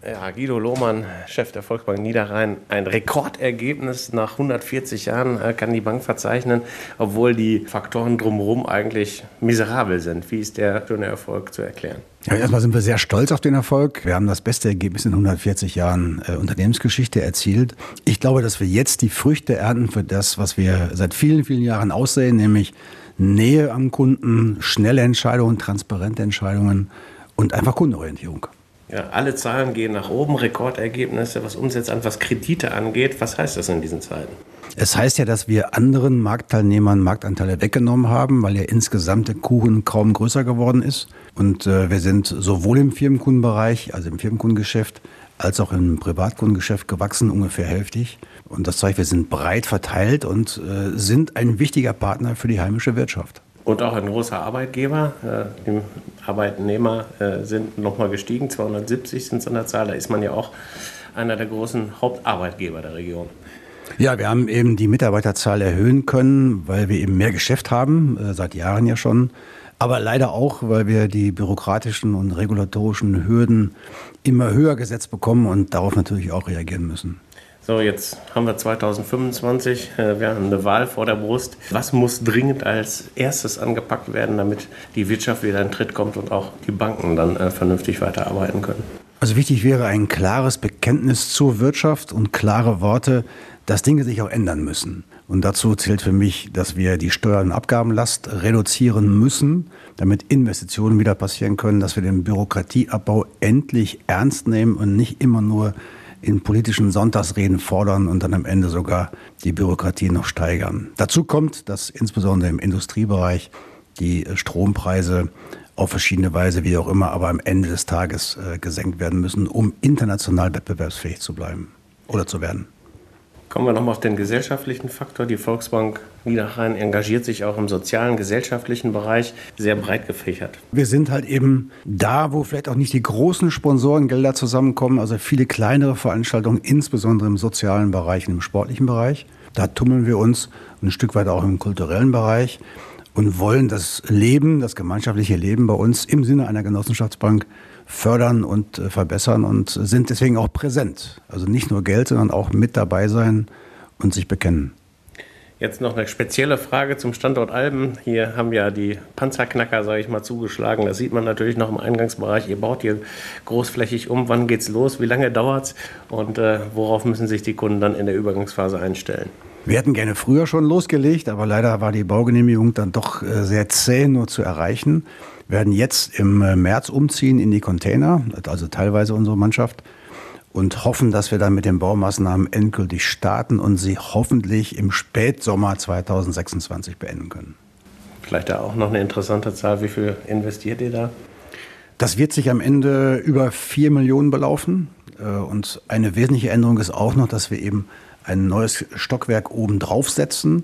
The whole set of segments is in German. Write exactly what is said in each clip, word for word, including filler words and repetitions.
Ja, Guido Lohmann, Chef der Volksbank Niederrhein. Ein Rekordergebnis nach hundertvierzig Jahren kann die Bank verzeichnen, obwohl die Faktoren drumherum eigentlich miserabel sind. Wie ist der schöne Erfolg zu erklären? Ja, erstmal sind wir sehr stolz auf den Erfolg. Wir haben das beste Ergebnis in hundertvierzig Jahren äh, Unternehmensgeschichte erzielt. Ich glaube, dass wir jetzt die Früchte ernten für das, was wir seit vielen, vielen Jahren aussehen, nämlich Nähe am Kunden, schnelle Entscheidungen, transparente Entscheidungen und einfach Kundenorientierung. Ja, alle Zahlen gehen nach oben, Rekordergebnisse, was Umsätze an, was Kredite angeht. Was heißt das in diesen Zeiten? Es heißt ja, dass wir anderen Marktteilnehmern Marktanteile weggenommen haben, weil ja insgesamt der Kuchen kaum größer geworden ist. Und äh, wir sind sowohl im Firmenkundenbereich, also im Firmenkundengeschäft, als auch im Privatkundengeschäft gewachsen, ungefähr hälftig. Und das zeigt, wir sind breit verteilt und äh, sind ein wichtiger Partner für die heimische Wirtschaft. Und auch ein großer Arbeitgeber. Die Arbeitnehmer sind nochmal gestiegen, zweihundertsiebzig sind es an der Zahl. Da ist man ja auch einer der großen Hauptarbeitgeber der Region. Ja, wir haben eben die Mitarbeiterzahl erhöhen können, weil wir eben mehr Geschäft haben, seit Jahren ja schon. Aber leider auch, weil wir die bürokratischen und regulatorischen Hürden immer höher gesetzt bekommen und darauf natürlich auch reagieren müssen. So, jetzt haben wir zweitausendfünfundzwanzig, wir haben eine Wahl vor der Brust. Was muss dringend als erstes angepackt werden, damit die Wirtschaft wieder in den Tritt kommt und auch die Banken dann äh, vernünftig weiterarbeiten können? Also wichtig wäre ein klares Bekenntnis zur Wirtschaft und klare Worte, dass Dinge sich auch ändern müssen. Und dazu zählt für mich, dass wir die Steuern- und Abgabenlast reduzieren müssen, damit Investitionen wieder passieren können, dass wir den Bürokratieabbau endlich ernst nehmen und nicht immer nur in politischen Sonntagsreden fordern und dann am Ende sogar die Bürokratie noch steigern. Dazu kommt, dass insbesondere im Industriebereich die Strompreise auf verschiedene Weise, wie auch immer, aber am Ende des Tages äh, gesenkt werden müssen, um international wettbewerbsfähig zu bleiben oder zu werden. Kommen wir nochmal auf den gesellschaftlichen Faktor. Die Volksbank Niederrhein engagiert sich auch im sozialen, gesellschaftlichen Bereich sehr breit gefächert. Wir sind halt eben da, wo vielleicht auch nicht die großen Sponsorengelder zusammenkommen, also viele kleinere Veranstaltungen, insbesondere im sozialen Bereich und im sportlichen Bereich. Da tummeln wir uns ein Stück weit auch im kulturellen Bereich und wollen das Leben, das gemeinschaftliche Leben bei uns im Sinne einer Genossenschaftsbank fördern und äh, verbessern und sind deswegen auch präsent. Also nicht nur Geld, sondern auch mit dabei sein und sich bekennen. Jetzt noch eine spezielle Frage zum Standort Alben. Hier haben ja die Panzerknacker, sage ich mal, zugeschlagen. Das sieht man natürlich noch im Eingangsbereich. Ihr baut hier großflächig um. Wann geht's los? Wie lange dauert's? Und äh, worauf müssen sich die Kunden dann in der Übergangsphase einstellen? Wir hätten gerne früher schon losgelegt, aber leider war die Baugenehmigung dann doch äh, sehr zäh nur zu erreichen. Wir werden jetzt im März umziehen in die Container, also teilweise unsere Mannschaft, und hoffen, dass wir dann mit den Baumaßnahmen endgültig starten und sie hoffentlich im Spätsommer zweitausendsechsundzwanzig beenden können. Vielleicht da auch noch eine interessante Zahl. Wie viel investiert ihr da? Das wird sich am Ende über vier Millionen belaufen. Und eine wesentliche Änderung ist auch noch, dass wir eben ein neues Stockwerk oben draufsetzen,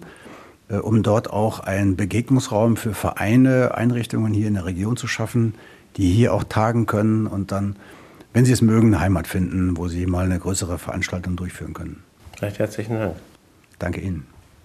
um dort auch einen Begegnungsraum für Vereine, Einrichtungen hier in der Region zu schaffen, die hier auch tagen können und dann, wenn sie es mögen, eine Heimat finden, wo sie mal eine größere Veranstaltung durchführen können. Recht herzlichen Dank. Danke Ihnen.